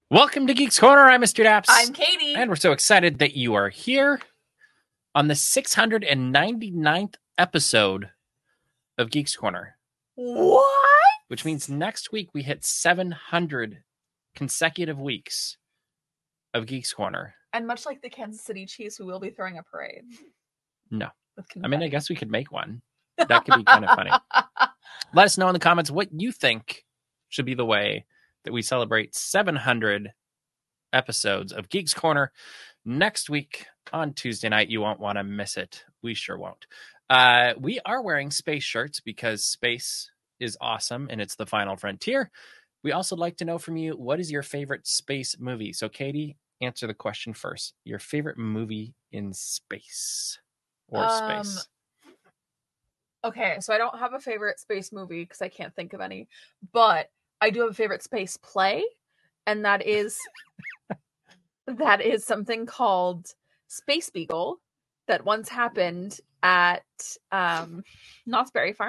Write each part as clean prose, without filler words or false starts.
Welcome to Geeks Corner. I'm Mr. Daps. I'm Katie. And we're so excited that you are here on the 699th episode of Geeks Corner. What? Which means next week we hit 700 consecutive weeks of Geeks Corner. And much like the Kansas City Chiefs, we will be throwing a parade. No. With I mean, I guess we could make one. That could be kind of funny. Let us know in the comments what you think should be the way that we celebrate 700 episodes of Geeks Corner next week on Tuesday night. You won't want to miss it. We sure won't. We are wearing space shirts because space is awesome and it's the final frontier. We also like to know from you, what is your favorite space movie? So Katie, answer the question first. Your favorite movie in space or space? Okay, so I don't have a favorite space movie because I can't think of any, but I do have a favorite space play, and that is something called Space Beagle that once happened at Knott's Berry Farm,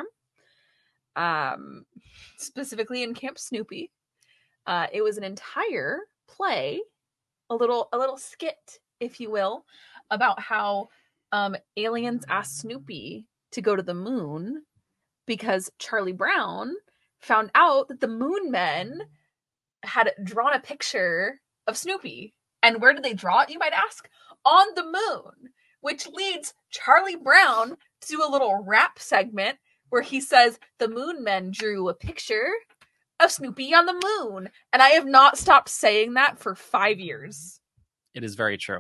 specifically in Camp Snoopy. It was an entire play, a little skit, if you will, about how aliens asked Snoopy to go to the moon because Charlie Brown found out that the Moon Men had drawn a picture of Snoopy. And where did they draw it, you might ask? On the moon, which leads Charlie Brown to do a little rap segment where he says the Moon Men drew a picture of Snoopy on the moon. And I have not stopped saying that for 5 years. It is very true.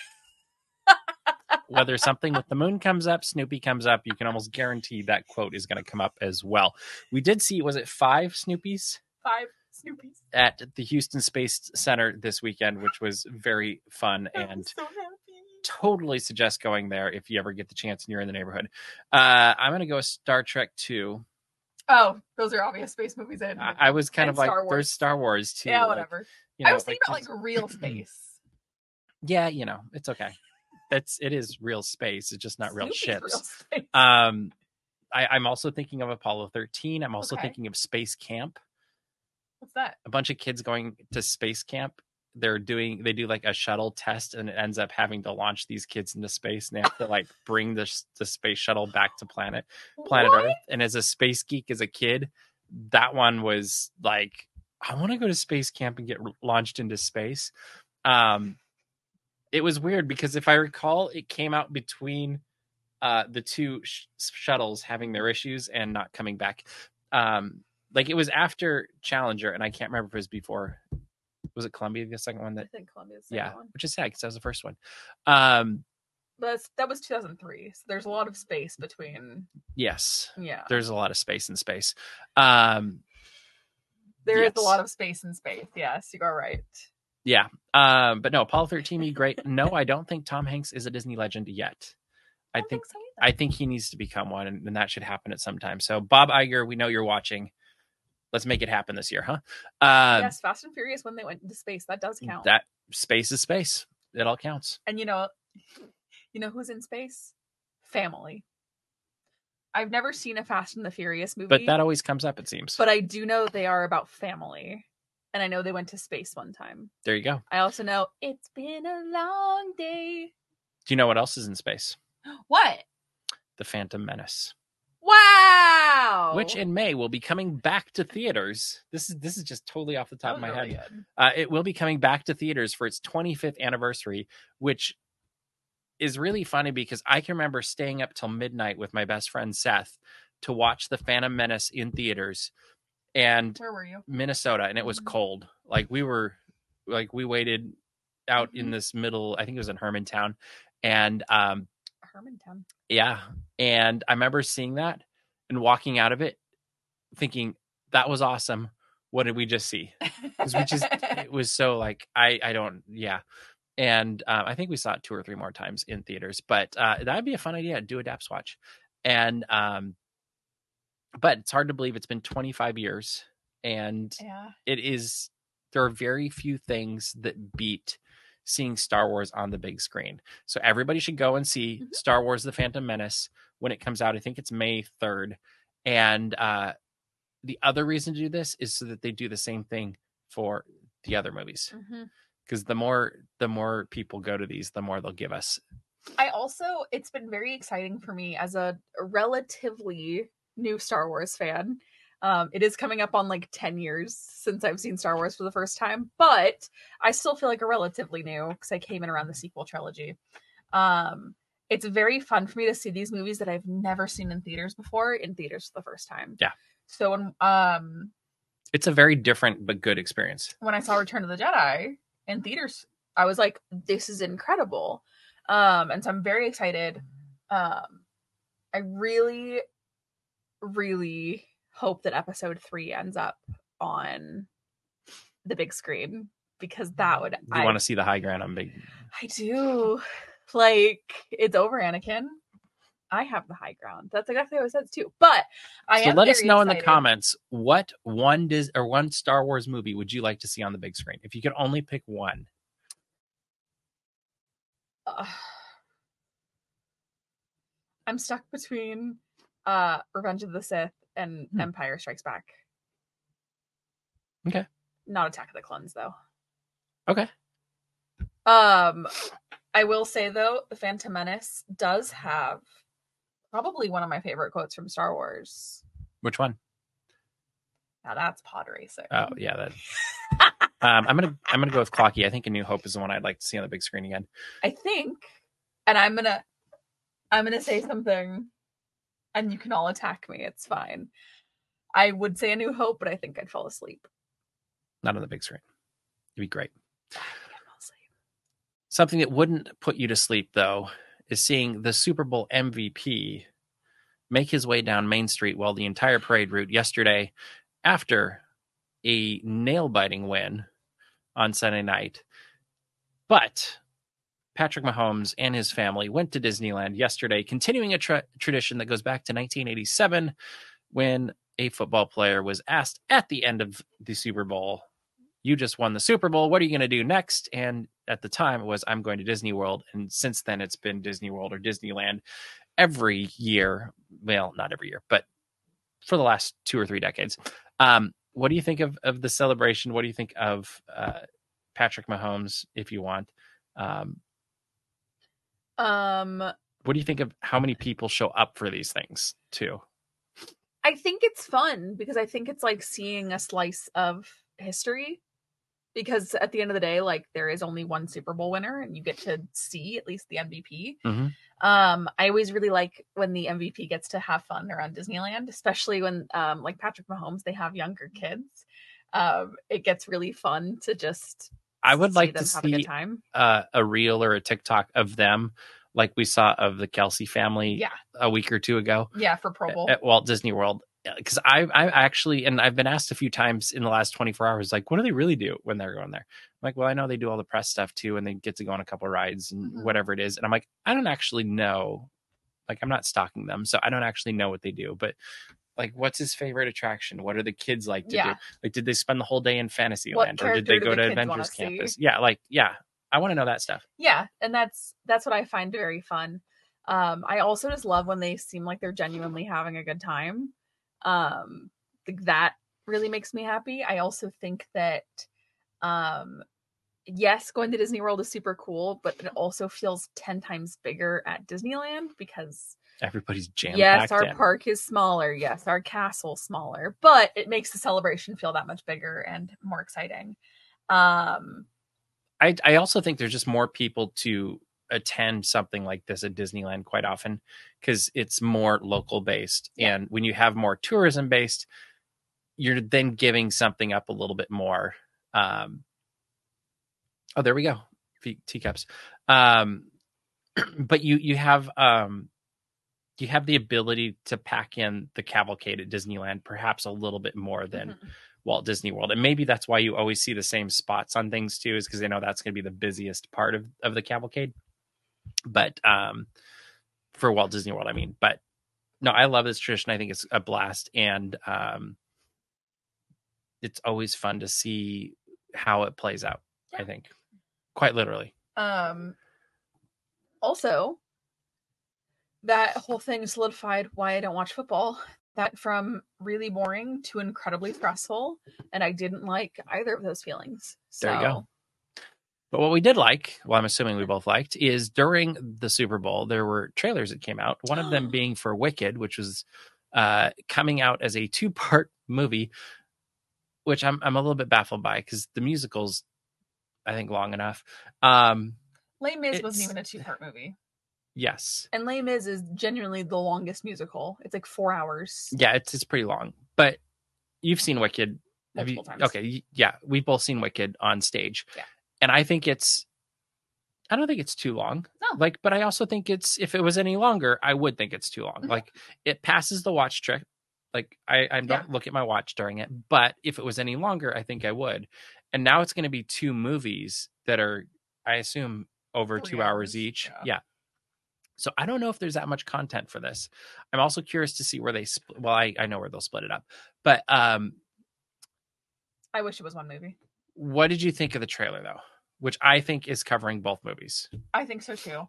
Whether something with the moon comes up, Snoopy comes up, you can almost guarantee that quote is going to come up as well. We did see, was it 5 Snoopies? 5 Snoopies. At the Houston Space Center this weekend, which was very fun and so happy. Totally suggest going there if you ever get the chance and you're in the neighborhood. I'm going to go Star Trek 2. Oh, those are obvious space movies. I was kind of like, Star Wars. There's Star Wars too. Yeah, whatever. Like, you know, I was thinking about like real space. Yeah, you know, it's okay. It is real space. It's just not real ships. Real space. I'm also thinking of Apollo 13. I'm also thinking of Space Camp. What's that? A bunch of kids going to space camp. They do like a shuttle test, and it ends up having to launch these kids into space, and they have to like bring the space shuttle back to planet Earth. And as a space geek, as a kid, that one was like, I want to go to space camp and get launched into space. It was weird because if I recall, it came out between the two shuttles having their issues and not coming back. Like it was after Challenger, and I can't remember if it was before. Was it Columbia, the second one? I think Columbia was the second one. Which is sad because that was the first one. But that was 2003, so there's a lot of space between. Yes. Yeah. There's a lot of space in space. There is a lot of space in space. Yes, you are right. Yeah. But no, Apollo 13 be great. No, I don't think Tom Hanks is a Disney legend yet. I think so I think he needs to become one, and that should happen at some time. So Bob Iger, we know you're watching. Let's make it happen this year, huh? Yes, Fast and Furious when they went into space. That does count. That space is space. It all counts. And you know who's in space? Family. I've never seen a Fast and the Furious movie. But that always comes up, it seems. But I do know they are about family. And I know they went to space one time. There you go. I also know it's been a long day. Do you know what else is in space? What? The Phantom Menace. Wow! Which in May will be coming back to theaters. This is just totally off the top of my head. It will be coming back to theaters for its 25th anniversary, which is really funny because I can remember staying up till midnight with my best friend Seth to watch The Phantom Menace in theaters. And where were you? Minnesota, and it was cold. Like we waited out in this middle, I think it was in Hermantown. And Hermantown. Yeah. And I remember seeing that and walking out of it thinking, that was awesome. What did we just see? It was so like, I don't, yeah. And I think we saw it 2 or 3 more times in theaters, but that'd be a fun idea. Do a Daps watch. And, but it's hard to believe it's been 25 years, and there are very few things that beat seeing Star Wars on the big screen. So everybody should go and see Star Wars The Phantom Menace when it comes out. I think it's May 3rd. And the other reason to do this is so that they do the same thing for the other movies. Mm-hmm. Because the more people go to these, the more they'll give us. It's been very exciting for me as a relatively new Star Wars fan. It is coming up on like 10 years since I've seen Star Wars for the first time, but I still feel like a relatively new because I came in around the sequel trilogy. It's very fun for me to see these movies that I've never seen in theaters before in theaters for the first time. Yeah. So it's a very different but good experience. When I saw Return of the Jedi in theaters, I was like, this is incredible. And so I'm very excited. I really, really hope that episode 3 ends up on the big screen because that would. You want to see the high ground on big. I do. Like, it's over, Anakin. I have the high ground. That's exactly what I said too. But let us know in the comments what one Star Wars movie would you like to see on the big screen if you could only pick one. I'm stuck between Revenge of the Sith and Empire Strikes Back. Okay. Not Attack of the Clones though. Okay. I will say though, The Phantom Menace does have probably one of my favorite quotes from Star Wars. Which one? Now that's pod racing. Oh yeah, that. I'm gonna go with Clocky. I think A New Hope is the one I'd like to see on the big screen again. I think, and I'm gonna say something, and you can all attack me. It's fine. I would say A New Hope, but I think I'd fall asleep. Not on the big screen. It'd be great. Something that wouldn't put you to sleep, though, is seeing the Super Bowl MVP make his way down Main Street while the entire parade route yesterday after a nail-biting win on Sunday night. But Patrick Mahomes and his family went to Disneyland yesterday, continuing a tradition that goes back to 1987 when a football player was asked at the end of the Super Bowl, you just won the Super Bowl. What are you going to do next? And at the time it was, I'm going to Disney World. And since then it's been Disney World or Disneyland every year. Well, not every year, but for the last 2 or 3 decades. What do you think of the celebration? What do you think of Patrick Mahomes, if you want? What do you think of how many people show up for these things too? I think it's fun because I think it's like seeing a slice of history. Because at the end of the day, like there is only one Super Bowl winner, and you get to see at least the MVP. Mm-hmm. I always really like when the MVP gets to have fun around Disneyland, especially when, like Patrick Mahomes, they have younger kids. It gets really fun to just. I would like to see a reel or a TikTok of them, like we saw of the Kelsey family a week or 2 ago. Yeah, for Pro Bowl at Walt Disney World. Because I actually, and I've been asked a few times in the last 24 hours, like, what do they really do when they're going there? I'm like, well, I know they do all the press stuff too, and they get to go on a couple of rides and whatever it is. And I'm like, I don't actually know. Like, I'm not stalking them, so I don't actually know what they do. But like, what's his favorite attraction? What are the kids like to do? Like, did they spend the whole day in Fantasyland, or did they go to Adventures Campus? Yeah, I want to know that stuff. Yeah, and that's what I find very fun. I also just love when they seem like they're genuinely having a good time. That really makes me happy. I also think that yes, going to Disney World is super cool, but it also feels 10 times bigger at Disneyland because everybody's jammed. Yes, our park is smaller. Yes, our castle's smaller, but it makes the celebration feel that much bigger and more exciting. I also think there's just more people to attend something like this at Disneyland quite often because it's more local based. And when you have more tourism based, you're then giving something up a little bit more. Oh, there we go. Teacups. But you have the ability to pack in the cavalcade at Disneyland perhaps a little bit more than Walt Disney World. And maybe that's why you always see the same spots on things too, is because they know that's going to be the busiest part of the cavalcade. But for Walt Disney World, I mean, but no, I love this tradition. I think it's a blast, and it's always fun to see how it plays out. I think, quite literally. Also, that whole thing solidified why I don't watch football. That from really boring to incredibly stressful, and I didn't like either of those feelings. So There you go. But what we did like, well, I'm assuming we both liked, is during the Super Bowl, there were trailers that came out. One of them being for Wicked, which was coming out as a 2-part movie, which I'm a little bit baffled by because the musical's, I think, long enough. Les Mis wasn't even a 2-part movie. Yes. And Les Mis is genuinely the longest musical. It's like 4 hours. Yeah, it's pretty long. But you've seen Wicked. Multiple times. Okay, yeah, we've both seen Wicked on stage. Yeah. And I don't think it's too long. No. Like, but I also think if it was any longer, I would think it's too long. Mhm. Like, it passes the watch trick. Like, I don't look at my watch during it. But if it was any longer, I think I would. And now it's going to be 2 movies that are, I assume, over 3 2 hours each. Yeah. So I don't know if there's that much content for this. I'm also curious to see where they well, I know where they'll split it up. But I wish it was one movie. What did you think of the trailer though? Which I think is covering both movies. I think so too.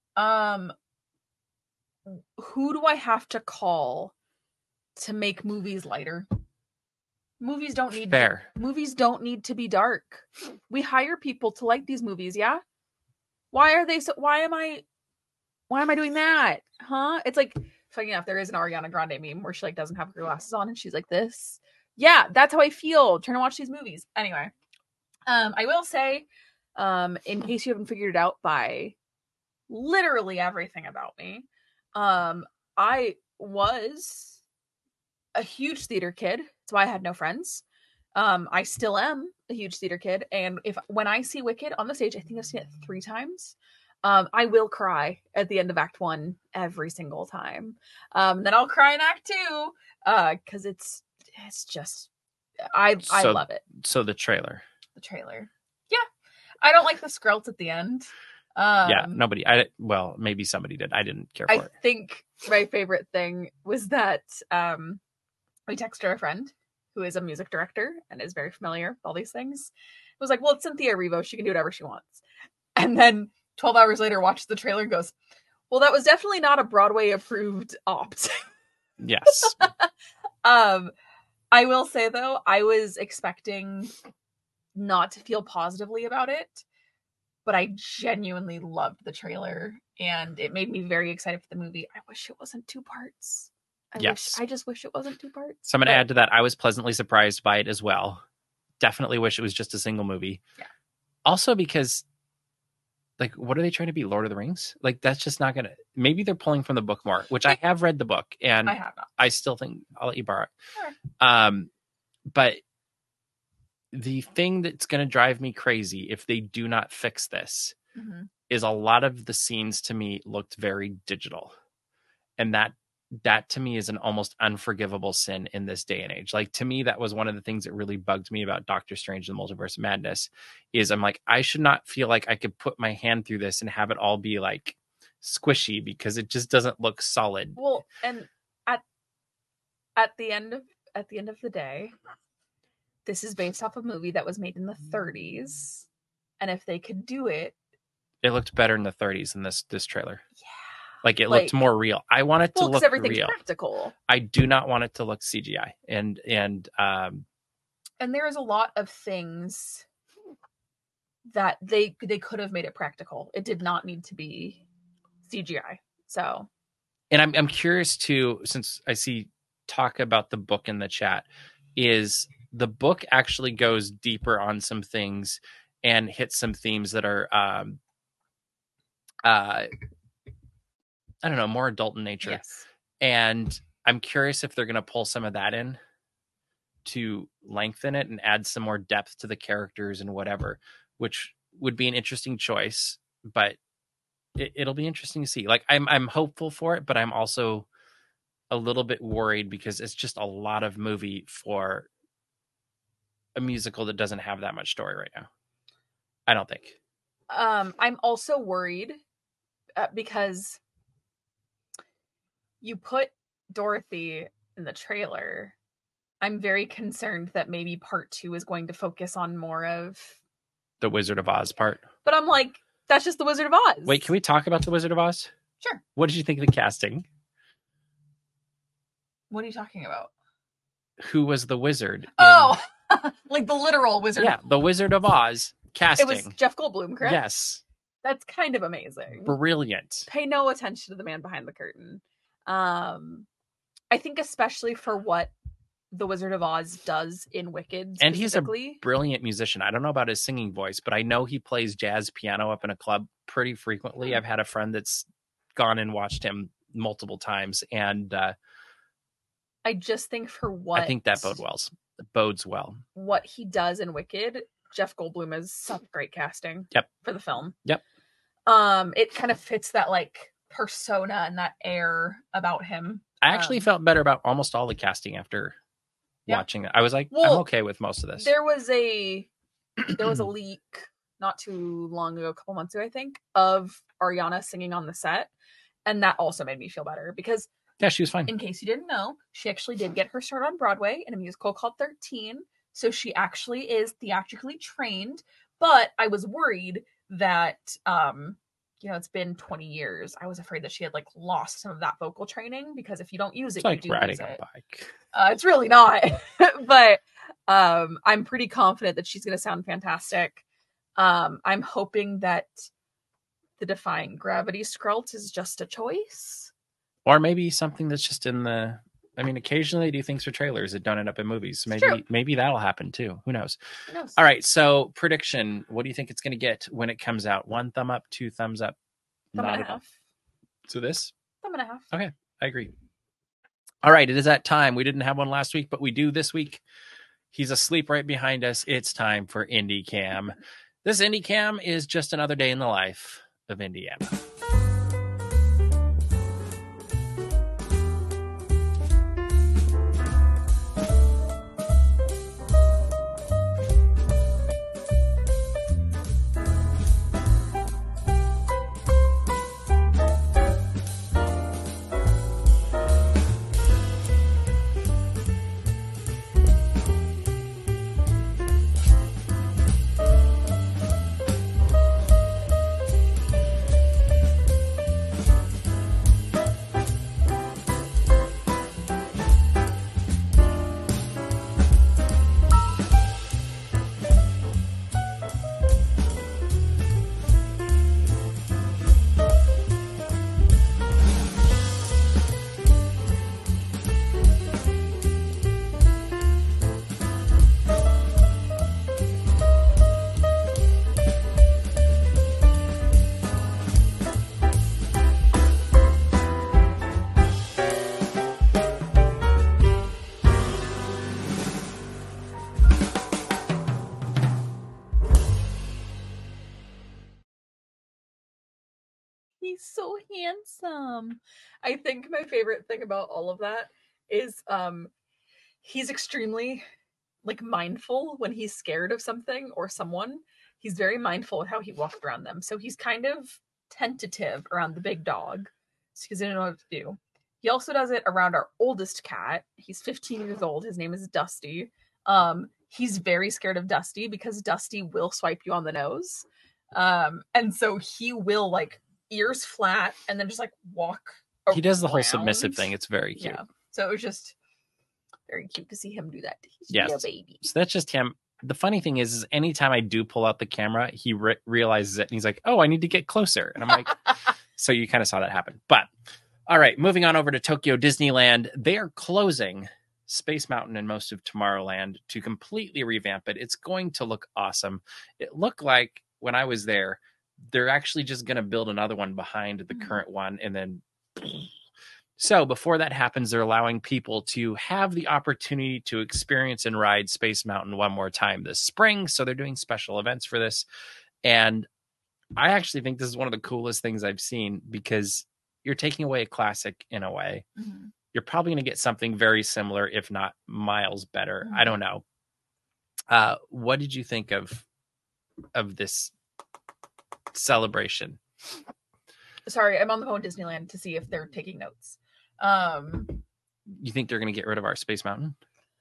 Who do I have to call to make movies lighter? Movies don't need movies don't need to be dark. We hire people to like these movies, yeah? Why am I doing that? Huh? It's like, funny enough, there is an Ariana Grande meme where she like doesn't have her glasses on and she's like this. Yeah, that's how I feel trying to watch these movies. Anyway, I will say, in case you haven't figured it out by literally everything about me, I was a huge theater kid. That's why I had no friends. I still am a huge theater kid, and when I see Wicked on the stage, I think I've seen it 3 times. I will cry at the end of Act 1 every single time. Then I'll cry in Act 2 because it's just I love it. So the trailer. Yeah, I don't like the Skrulls at the end. Yeah, maybe somebody did. I didn't care for it. I think my favorite thing was that we texted a friend who is a music director and is very familiar with all these things. It was like, well, it's Cynthia Erivo. She can do whatever she wants. And then 12 hours later, watches the trailer and goes, well, that was definitely not a Broadway approved opt. Yes. I will say though, I was expecting not to feel positively about it, but I genuinely loved the trailer and it made me very excited for the movie. I wish it wasn't 2 parts. I just wish it wasn't 2 parts. So I'm going to add to that. I was pleasantly surprised by it as well. Definitely wish it was just a single movie. Yeah. Also because, like, what are they trying to be? Lord of the Rings? Like, that's just not going to... Maybe they're pulling from the book more, which I have read the book. And I have not. I still think... I'll let you borrow it. Sure. But the thing that's going to drive me crazy if they do not fix this is a lot of the scenes to me looked very digital. And that to me is an almost unforgivable sin in this day and age. Like, to me, that was one of the things that really bugged me about Doctor Strange and the Multiverse of Madness is I'm like, I should not feel like I could put my hand through this and have it all be like squishy because it just doesn't look solid. Well, and at the end of the day, this is based off a movie that was made in the 30s. And if they could do it, it looked better in the 30s than this trailer. Yeah. Like, it looked more real. I want it to look everything's real. Practical. I do not want it to look CGI. And there is a lot of things that they could have made it practical. It did not need to be CGI. So, and I'm curious too, since I see talk about the book in the chat, is the book actually goes deeper on some things and hits some themes that are I don't know, more adult in nature. Yes. And I'm curious if they're going to pull some of that in to lengthen it and add some more depth to the characters and whatever, which would be an interesting choice, but it'll be interesting to see. Like, I'm hopeful for it, but I'm also a little bit worried because it's just a lot of movie for a musical that doesn't have that much story right now. I don't think. I'm also worried because you put Dorothy in the trailer. I'm very concerned that maybe part 2 is going to focus on more of the Wizard of Oz part. But I'm like, that's just the Wizard of Oz. Wait, can we talk about the Wizard of Oz? Sure. What did you think of the casting? What are you talking about? Who was the wizard? Oh, like the literal Wizard. Yeah, the Wizard of Oz casting. It was Jeff Goldblum, correct? Yes. That's kind of amazing. Brilliant. Pay no attention to the man behind the curtain. I think especially for what the Wizard of Oz does in Wicked, and he's a brilliant musician. I don't know about his singing voice, but I know he plays jazz piano up in a club pretty frequently. I've had a friend that's gone and watched him multiple times, and I just think for what I think that bodes well. What he does in Wicked, Jeff Goldblum is some great casting. Yep. For the film. Yep. It kind of fits that like persona and that air about him. I actually felt better about almost all the casting after watching it. I was like, I'm okay with most of this. There was a leak not too long ago, a couple months ago, I think, of Ariana singing on the set, and that also made me feel better because she was fine. In case you didn't know, she actually did get her start on Broadway in a musical called 13. So she actually is theatrically trained. But I was worried that, it's been 20 years. I was afraid that she had like lost some of that vocal training because if you don't use it, it's like you do riding lose it. a bike. It's really not. But I'm pretty confident that she's going to sound fantastic. I'm hoping that the Defying Gravity Skrult is just a choice. Or maybe something that's just in the... I mean, occasionally they do things for trailers that don't end up in movies. Maybe that'll happen too. Who knows? All right, so prediction. What do you think it's going to get when it comes out? 1 thumb up, 2 thumbs up? Thumb and a half. So this? Thumb and a half. Okay, I agree. All right, it is that time. We didn't have one last week, but we do this week. He's asleep right behind us. It's time for Indie Cam. This Indie Cam is just another day in the life of Indiana. He's so handsome. I think my favorite thing about all of that is he's extremely like mindful when he's scared of something or someone. He's very mindful of how he walks around them. So he's kind of tentative around the big dog because he doesn't know what to do. He also does it around our oldest cat. He's 15 years old. His name is Dusty. He's very scared of Dusty because Dusty will swipe you on the nose. And so he will like ears flat and then just like walk around. He does the whole submissive thing. It's very cute. Yeah. So it was just very cute to see him do that. He's a baby. So that's just him. The funny thing is anytime I do pull out the camera, he realizes it and he's like, oh, I need to get closer. And I'm like, so you kind of saw that happen. But all right, moving on over to Tokyo Disneyland. They are closing Space Mountain and most of Tomorrowland to completely revamp it. It's going to look awesome. It looked like when I was there, they're actually just going to build another one behind the current one. And then, so before that happens, they're allowing people to have the opportunity to experience and ride Space Mountain one more time this spring. So they're doing special events for this. And I actually think this is one of the coolest things I've seen because you're taking away a classic in a way. Mm-hmm. You're probably going to get something very similar, if not miles better. Mm-hmm. I don't know. What did you think of this celebration? Sorry, I'm on the phone with Disneyland to see if they're taking notes. You think they're going to get rid of our Space Mountain?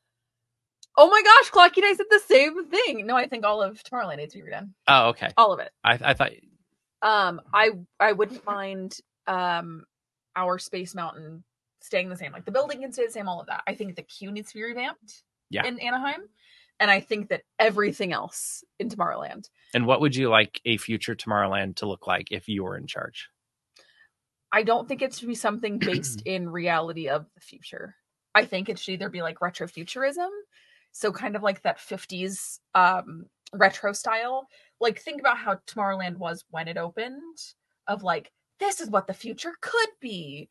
Oh my gosh, Clocky and I said the same thing. No, I think all of Tomorrowland needs to be redone. Oh, okay. All of it. I thought. I wouldn't mind our Space Mountain staying the same. Like the building can stay the same, all of that. I think the queue needs to be revamped Yeah. in Anaheim. And I think that everything else in Tomorrowland. And what would you like a future Tomorrowland to look like if you were in charge? I don't think it should be something based in reality of the future. I think it should either be like retrofuturism, so kind of like that 50s retro style. Like think about how Tomorrowland was when it opened, of like, this is what the future could be.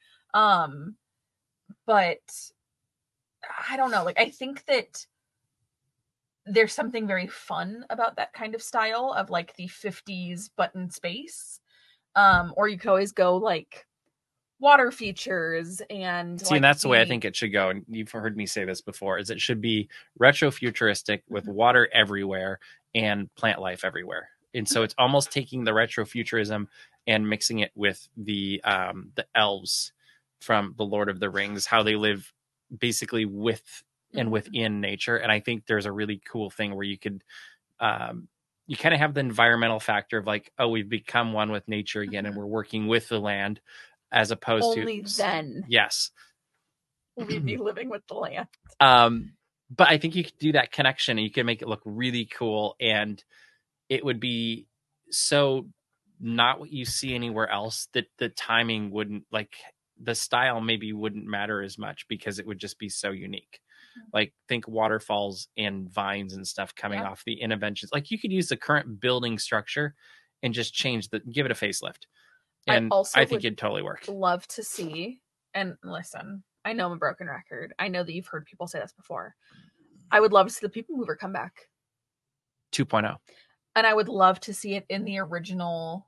But I don't know. Like I think that there's something very fun about that kind of style of like the 50s button space. Or you could always go like water features and see, and that's the way I think it should go. And you've heard me say this before, is it should be retro futuristic with water everywhere and plant life everywhere. And so it's almost taking the retro futurism and mixing it with the elves from the Lord of the Rings, how they live basically with and within nature. And I think there's a really cool thing where you could you kind of have the environmental factor of like, oh, we've become one with nature again, and we're working with the land, as opposed only to then yes, we'd be living with the land. But I think you could do that connection and you can make it look really cool, and it would be so not what you see anywhere else, that the timing wouldn't, like the style maybe wouldn't matter as much because it would just be so unique. Like think waterfalls and vines and stuff coming off the interventions. Like you could use the current building structure and just give it a facelift. And I think it'd totally work. Love to see, and listen, I know I'm a broken record. I know that you've heard people say this before. I would love to see the People Mover come back. 2.0. And I would love to see it in the original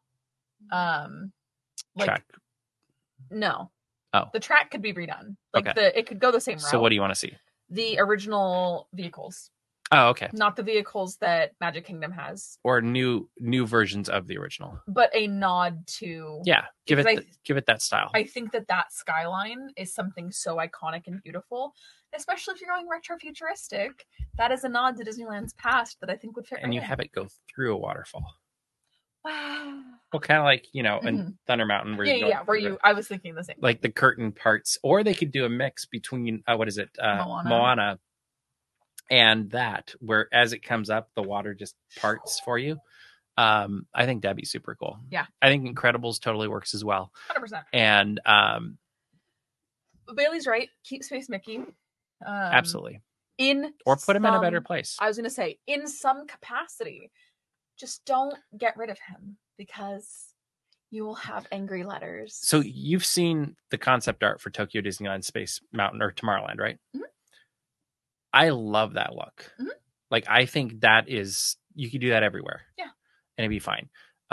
track. No. Oh. The track could be redone. Like okay. It could go the same route. So what do you want to see? The original vehicles. Oh, okay. Not the vehicles that Magic Kingdom has. Or new versions of the original. But a nod to... Yeah, give it that style. I think that skyline is something so iconic and beautiful, especially if you're going retro-futuristic. That is a nod to Disneyland's past that I think would fit and you have it go through a waterfall. Wow. Well, kind of like, in Thunder Mountain. Where I was thinking the same. Like the curtain parts. Or they could do a mix between, Moana. And that, where as it comes up, the water just parts for you. I think that'd be super cool. Yeah. I think Incredibles totally works as well. 100%. And Bailey's right. Keep Space Mickey. Absolutely. Or put him in a better place. I was going to say, in some capacity, just don't get rid of him because you will have angry letters. So you've seen the concept art for Tokyo Disneyland Space Mountain or Tomorrowland, right? Mm-hmm. I love that look. Mm-hmm. Like, I think that is, you could do that everywhere. Yeah. And it'd be fine.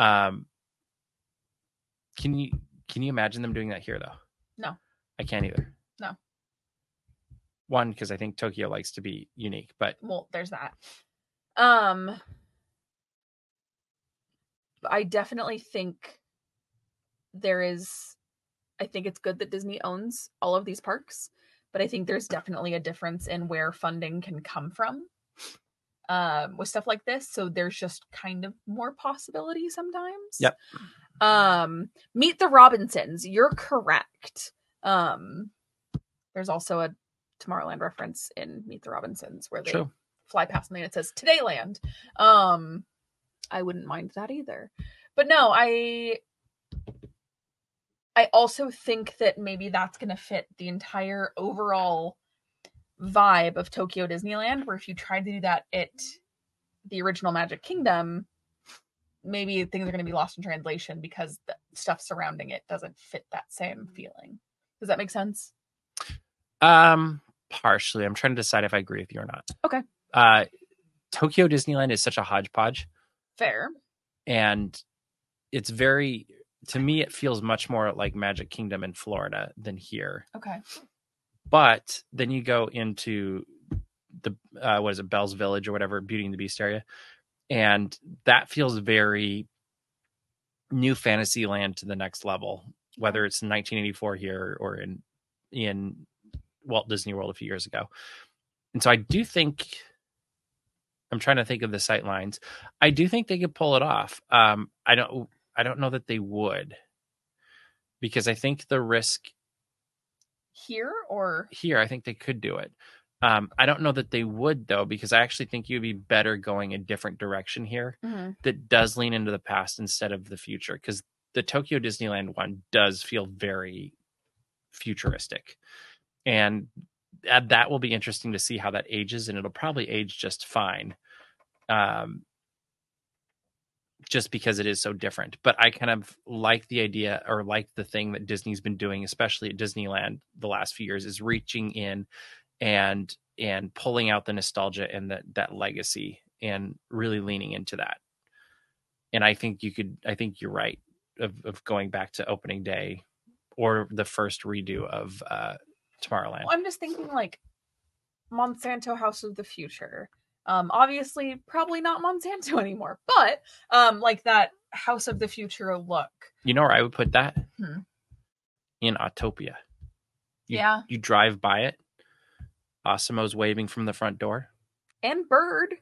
Can you imagine them doing that here though? No. I can't either. No. One, because I think Tokyo likes to be unique, but well, there's that. I definitely think I think it's good that Disney owns all of these parks, but I think there's definitely a difference in where funding can come from with stuff like this. So there's just kind of more possibility sometimes. Yep. Meet the Robinsons. You're correct. There's also a Tomorrowland reference in Meet the Robinsons where they fly past something that says Todayland. I wouldn't mind that either. But no, I also think that maybe that's going to fit the entire overall vibe of Tokyo Disneyland, where if you tried to do that at the original Magic Kingdom, maybe things are going to be lost in translation because the stuff surrounding it doesn't fit that same feeling. Does that make sense? Partially. I'm trying to decide if I agree with you or not. Okay. Tokyo Disneyland is such a hodgepodge. Fair. And it's very, to me, it feels much more like Magic Kingdom in Florida than here. Okay. But then you go into the, Bell's Village or whatever, Beauty and the Beast area. And that feels very new Fantasyland to the next level, whether it's in 1984 here or in Walt Disney World a few years ago. And so I do think, I'm trying to think of the sight lines. I do think they could pull it off. I don't know that they would, because I think the risk here or here. I think they could do it. I don't know that they would though, because I actually think you'd be better going a different direction here that does lean into the past instead of the future. Because the Tokyo Disneyland one does feel very futuristic, and that will be interesting to see how that ages, and it'll probably age just fine. Just because it is so different. But I kind of like the idea, or like the thing that Disney's been doing, especially at Disneyland the last few years, is reaching in and pulling out the nostalgia and that legacy and really leaning into that. And I think you're right of going back to opening day or the first redo of Tomorrowland. Well, I'm just thinking like Monsanto House of the Future. Obviously probably not Monsanto anymore, but like that House of the Future look. You know where I would put that? In Autopia. You drive by it. Osimo's waving from the front door. And Bird.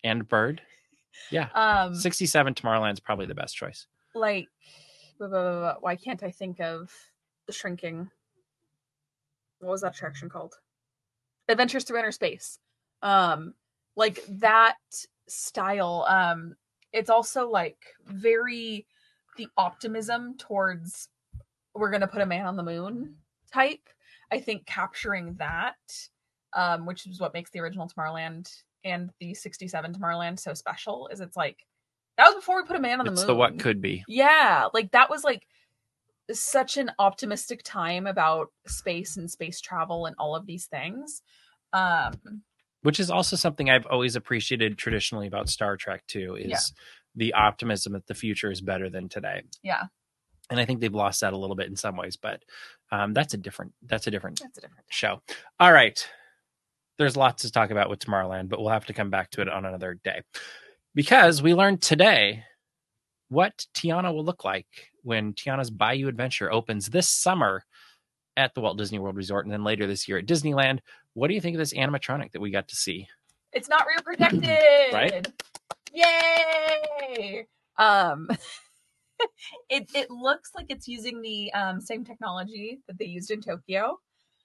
Yeah. 67 Tomorrowland's probably the best choice. Like, why can't I think of the shrinking? What was that attraction called? Adventures Through Inner Space. Like that style. It's also like very the optimism towards we're going to put a man on the moon type. I think capturing that, which is what makes the original Tomorrowland and the 67 Tomorrowland so special, is it's like, that was before we put a man on the moon. It's the what could be. Yeah. Like that was like such an optimistic time about space and space travel and all of these things. Which is also something I've always appreciated traditionally about Star Trek too, is the optimism that the future is better than today. Yeah. And I think they've lost that a little bit in some ways, but that's a different show. All right. There's lots to talk about with Tomorrowland, but we'll have to come back to it on another day, because we learned today what Tiana will look like when Tiana's Bayou Adventure opens this summer at the Walt Disney World Resort, and then later this year at Disneyland. What do you think of this animatronic that we got to see? It's not rear protected. Right? Yay! It looks like it's using the same technology that they used in Tokyo.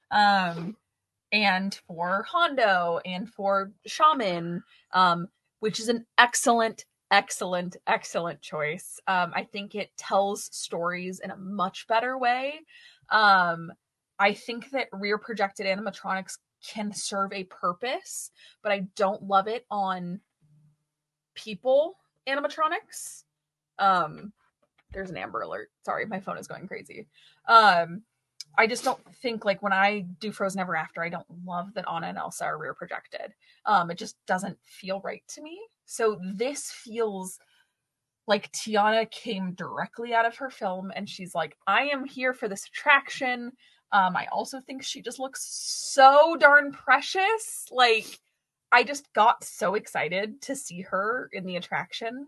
And for Hondo and for Shaman, which is an excellent choice. I think it tells stories in a much better way. I think that rear projected animatronics can serve a purpose, but I don't love it on people animatronics. There's an Amber Alert. Sorry, my phone is going crazy. I just don't think, like, when I do Frozen Ever After, I don't love that Anna and Elsa are rear projected. It just doesn't feel right to me. So this feels like Tiana came directly out of her film and she's like, I am here for this attraction. I also think she just looks so darn precious. Like, I just got so excited to see her in the attraction.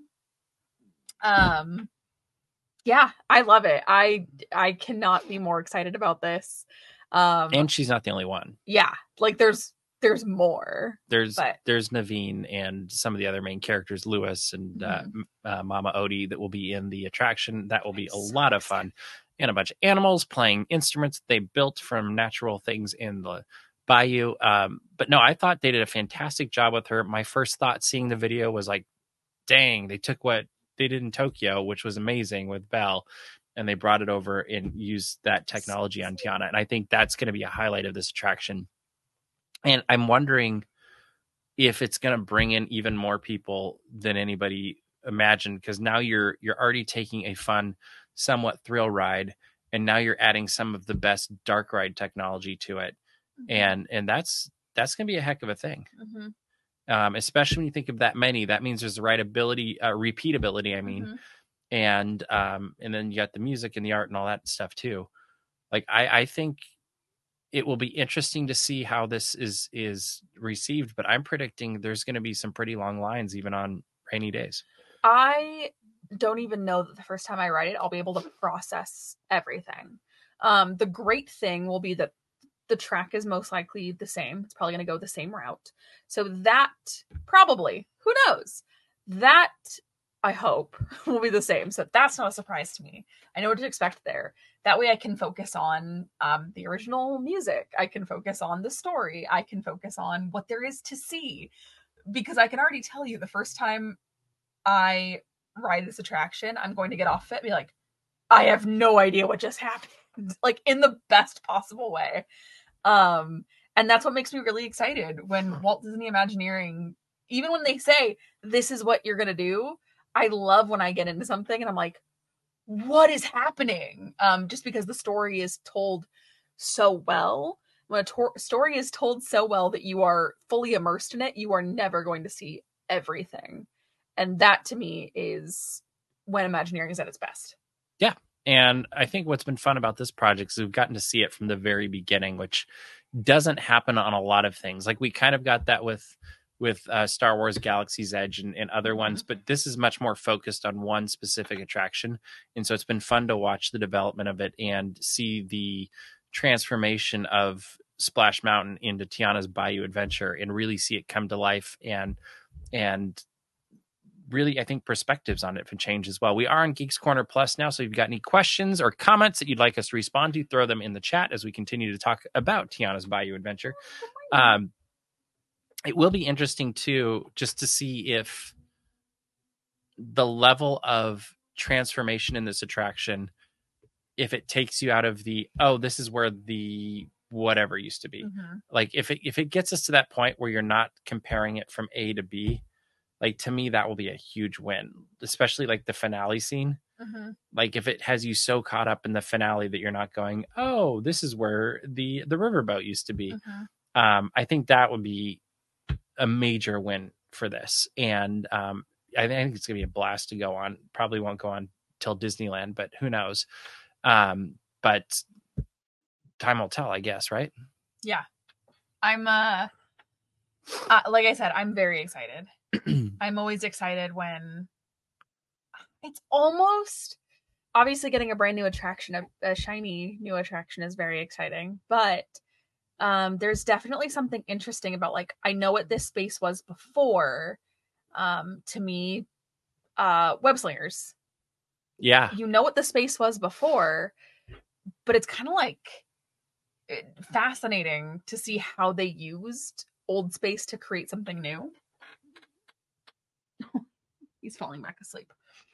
Yeah, I love it. I cannot be more excited about this. And she's not the only one. Yeah, like there's more. There's Naveen and some of the other main characters, Lewis and Mama Odie, that will be in the attraction. That will be a lot of fun. And a bunch of animals playing instruments they built from natural things in the bayou. But no, I thought they did a fantastic job with her. My first thought seeing the video was like, dang, they took what they did in Tokyo, which was amazing with Belle, and they brought it over and used that technology on Tiana. And I think that's going to be a highlight of this attraction. And I'm wondering if it's going to bring in even more people than anybody imagined, because now you're already taking a fun, somewhat thrill ride, and now you're adding some of the best dark ride technology to it. And that's going to be a heck of a thing. Especially when you think of that many. That means there's the repeatability, I mean. And then you got the music and the art and all that stuff too. Like, I think it will be interesting to see how this is received, but I'm predicting there's going to be some pretty long lines even on rainy days. I don't even know that the first time I ride it, I'll be able to process everything. The great thing will be that the track is most likely the same. It's probably going to go the same route. So that probably, who knows? That I hope, will be the same. So that's not a surprise to me. I know what to expect there. That way I can focus on the original music. I can focus on the story. I can focus on what there is to see. Because I can already tell you the first time I ride this attraction, I'm going to get off it and be like, I have no idea what just happened. Like in the best possible way. And that's what makes me really excited when Walt Disney Imagineering, even when they say, this is what you're going to do, I love when I get into something and I'm like, what is happening? Just because the story is told so well. When a story is told so well that you are fully immersed in it, you are never going to see everything. And that to me is when Imagineering is at its best. Yeah. And I think what's been fun about this project is we've gotten to see it from the very beginning, which doesn't happen on a lot of things. Like we kind of got that with Star Wars Galaxy's Edge and other ones, but this is much more focused on one specific attraction. And so it's been fun to watch the development of it and see the transformation of Splash Mountain into Tiana's Bayou Adventure and really see it come to life and really, I think perspectives on it have changed as well. We are on Geeks Corner Plus now, so if you've got any questions or comments that you'd like us to respond to, throw them in the chat as we continue to talk about Tiana's Bayou Adventure. It will be interesting, too, just to see if the level of transformation in this attraction, if it takes you out of the, oh, this is where the whatever used to be. Mm-hmm. Like, if it gets us to that point where you're not comparing it from A to B, like, to me, that will be a huge win, especially like the finale scene. Mm-hmm. Like if it has you so caught up in the finale that you're not going, oh, this is where the riverboat used to be. Mm-hmm. I think that would be a major win for this. And I think it's going to be a blast to go on. Probably won't go on till Disneyland, but who knows? But time will tell, I guess, right? Yeah. I'm, like I said, I'm very excited. I'm always excited when it's almost, obviously getting a brand new attraction, a shiny new attraction is very exciting, but there's definitely something interesting about, like, I know what this space was before. To me, Web Slingers. Yeah. You know what the space was before, but it's kind of like fascinating to see how they used old space to create something new. He's falling back asleep.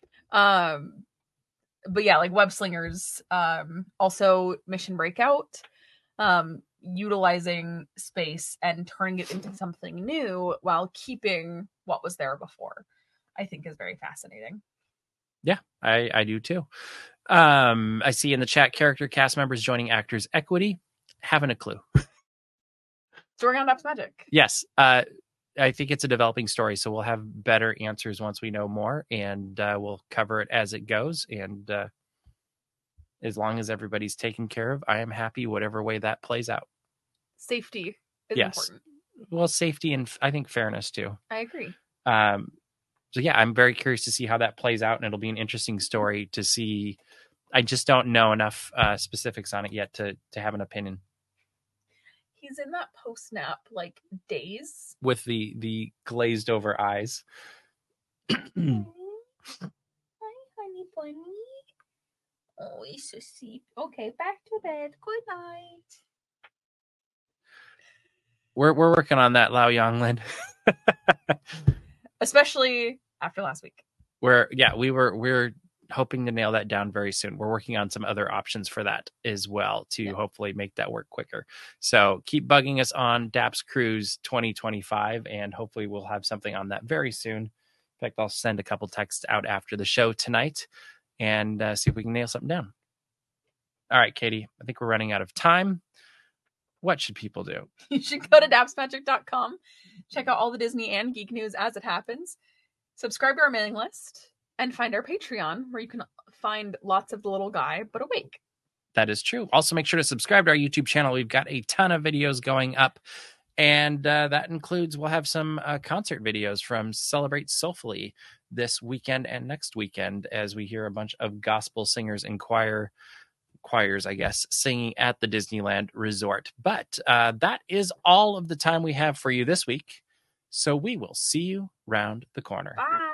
But yeah, like Web Slingers, also Mission Breakout, utilizing space and turning it into something new while keeping what was there before, I think is very fascinating. Yeah, I do too. I see in the chat character cast members joining Actors Equity. Haven't a clue. Story on Daps Magic. Yes. I think it's a developing story, so we'll have better answers once we know more, and we'll cover it as it goes. And as long as everybody's taken care of, I am happy whatever way that plays out. Safety is important. Well, safety and I think fairness too. I agree. So yeah, I'm very curious to see how that plays out, and it'll be an interesting story to see. I just don't know enough specifics on it yet to have an opinion. He's in that post-nap, like, daze. With the glazed over eyes. Hi, honey bunny. Oh, he's so sweet. Okay, back to bed. Good night. We're working on that, Lao Yonglin. Especially after last week. We're hoping to nail that down very soon. We're working on some other options for that as well to hopefully make that work quicker. So keep bugging us on Daps Cruise 2025, and hopefully we'll have something on that very soon. In fact, I'll send a couple texts out after the show tonight and see if we can nail something down. All right, Katie, I think we're running out of time. What should people do? You should go to dapsmagic.com, check out all the Disney and geek news as it happens, subscribe to our mailing list, and find our Patreon, where you can find lots of the little guy, but awake. That is true. Also, make sure to subscribe to our YouTube channel. We've got a ton of videos going up, and that includes, we'll have some concert videos from Celebrate Soulfully this weekend and next weekend, as we hear a bunch of gospel singers and choirs, I guess, singing at the Disneyland Resort. But that is all of the time we have for you this week. So we will see you round the corner. Bye.